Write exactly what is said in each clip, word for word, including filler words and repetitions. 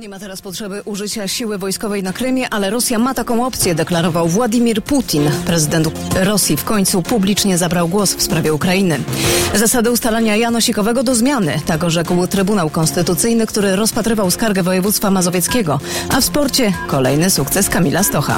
Nie ma teraz potrzeby użycia siły wojskowej na Krymie, ale Rosja ma taką opcję, deklarował Władimir Putin. Prezydent Rosji w końcu publicznie zabrał głos w sprawie Ukrainy. Zasady ustalania janosikowego do zmiany, tak orzekł Trybunał Konstytucyjny, który rozpatrywał skargę województwa mazowieckiego. A w sporcie kolejny sukces Kamila Stocha.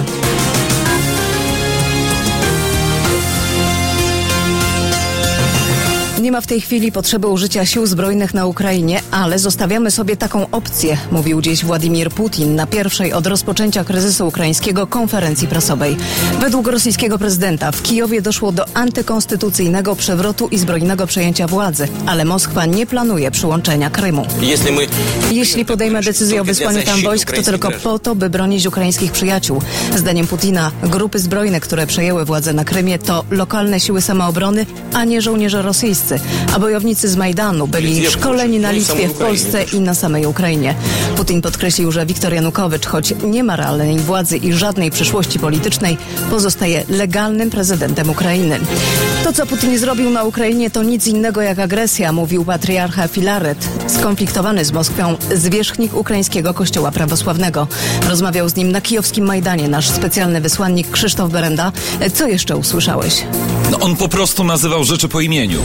Nie ma w tej chwili potrzeby użycia sił zbrojnych na Ukrainie, ale zostawiamy sobie taką opcję, mówił dziś Władimir Putin na pierwszej od rozpoczęcia kryzysu ukraińskiego konferencji prasowej. Według rosyjskiego prezydenta w Kijowie doszło do antykonstytucyjnego przewrotu i zbrojnego przejęcia władzy, ale Moskwa nie planuje przyłączenia Krymu. Jeśli podejmę decyzję o wysłaniu tam wojsk, to tylko po to, by bronić ukraińskich przyjaciół. Zdaniem Putina grupy zbrojne, które przejęły władzę na Krymie, to lokalne siły samoobrony, a nie żołnierze rosyjscy. A bojownicy z Majdanu byli szkoleni na Litwie, w Polsce i na samej Ukrainie. Putin podkreślił, że Wiktor Janukowycz, choć nie ma realnej władzy i żadnej przyszłości politycznej, pozostaje legalnym prezydentem Ukrainy. To, co Putin zrobił na Ukrainie, to nic innego jak agresja, mówił patriarcha Filaret, skonfliktowany z Moskwą zwierzchnik ukraińskiego kościoła prawosławnego. Rozmawiał z nim na kijowskim Majdanie nasz specjalny wysłannik Krzysztof Berenda. Co jeszcze usłyszałeś? No, on po prostu nazywał rzeczy po imieniu.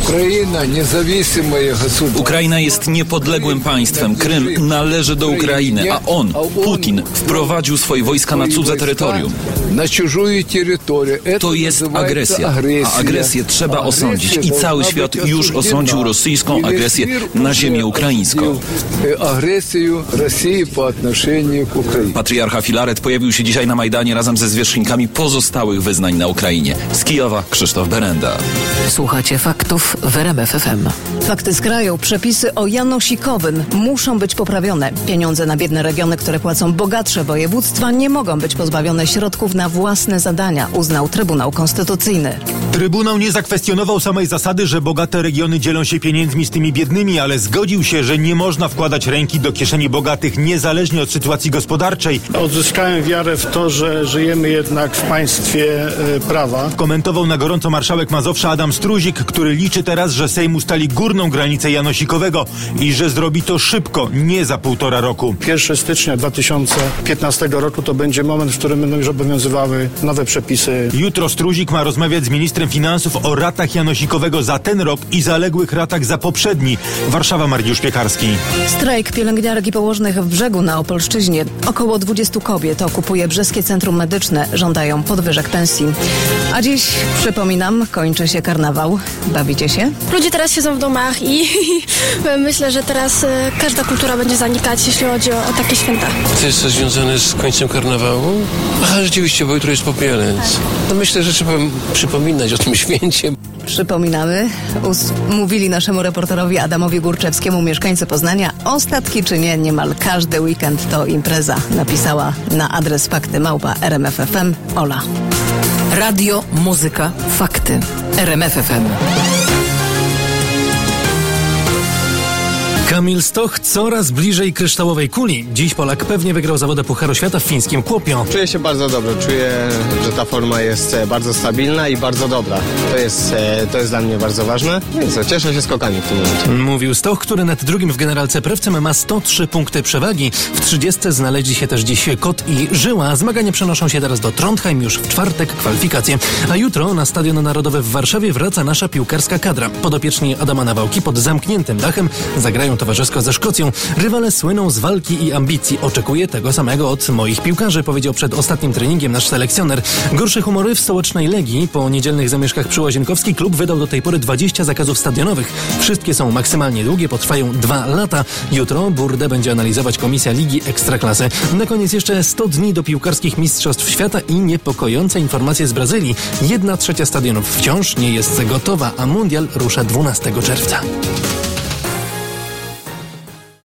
Ukraina jest niepodległym państwem. Krym należy do Ukrainy, a on, Putin, wprowadził swoje wojska na cudze terytorium. To jest agresja, a agresję trzeba osądzić i cały świat już osądził rosyjską agresję na ziemię ukraińską. Patriarcha Filaret pojawił się dzisiaj na Majdanie razem ze zwierzchnikami pozostałych wyznań na Ukrainie. Z Kijowa Krzysztof Berenda. Słuchacie faktów w R M F F M. Fakty z kraju. Przepisy o janosikowym muszą być poprawione. Pieniądze na biedne regiony, które płacą bogatsze województwa, nie mogą być pozbawione środków na własne zadania, uznał Trybunał Konstytucyjny. Trybunał nie zakwestionował samej zasady, że bogate regiony dzielą się pieniędzmi z tymi biednymi, ale zgodził się, że nie można wkładać ręki do kieszeni bogatych niezależnie od sytuacji gospodarczej. Odzyskałem wiarę w to, że żyjemy jednak w państwie e, prawa. Komentował na gorąco marszałek Mazowsza Adam Struzik, który liczy teraz, że Sejm ustali górną granicę janosikowego i że zrobi to szybko, nie za półtora roku. pierwszego stycznia dwa tysiące piętnastego roku to będzie moment, w którym będą już obowiązywały nowe przepisy. Jutro Struzik ma rozmawiać z ministrem finansów o ratach janosikowego za ten rok i zaległych ratach za poprzedni. Warszawa, Mariusz Piekarski. Strajk pielęgniarek i położnych w Brzegu na Opolszczyźnie. Około dwudziestu kobiet okupuje Brzeskie Centrum Medyczne. Żądają podwyżek pensji. A dziś, przypominam, kończy się karnawał. Bawicie się? Ludzie teraz siedzą w domach i myślę, że teraz każda kultura będzie zanikać, jeśli chodzi o, o takie święta. To jest coś związane z końcem karnawału? Aha, rzeczywiście, bo jutro jest Popielec. No myślę, że trzeba przypominać o tym święcie. Przypominamy, us- mówili naszemu reporterowi Adamowi Górczewskiemu mieszkańcy Poznania, ostatki czy nie, niemal każdy weekend to impreza, napisała na adres fakty małpa R M F F M Ola. Radio, muzyka, fakty. R M F F M. Kamil Stoch coraz bliżej kryształowej kuli. Dziś Polak pewnie wygrał zawody Pucharu Świata w fińskim Kuopio. Czuję się bardzo dobrze. Czuję, że ta forma jest bardzo stabilna i bardzo dobra. To jest, to jest dla mnie bardzo ważne. Więc co, cieszę się skokami w tym momencie. Mówił Stoch, który nad drugim w generalce Prewcem ma sto trzy punkty przewagi. W trzydziestce znaleźli się też dziś Kot i Żyła. Zmagania przenoszą się teraz do Trondheim już w czwartek, kwalifikacje. A jutro na Stadion Narodowy w Warszawie wraca nasza piłkarska kadra. Podopieczni Adama Nawałki pod zamkniętym dachem zagrają towarzysko ze Szkocją. Rywale słyną z walki i ambicji. Oczekuję tego samego od moich piłkarzy, powiedział przed ostatnim treningiem nasz selekcjoner. Gorsze humory w stołecznej Legii. Po niedzielnych zamieszkach przy Łazienkowskiej klub wydał do tej pory dwadzieścia zakazów stadionowych. Wszystkie są maksymalnie długie, potrwają dwa lata. Jutro burdę będzie analizować Komisja Ligi Ekstraklasy. Na koniec jeszcze sto dni do piłkarskich mistrzostw świata i niepokojące informacje z Brazylii. Jedna trzecia stadionów wciąż nie jest gotowa, a mundial rusza dwunastego czerwca.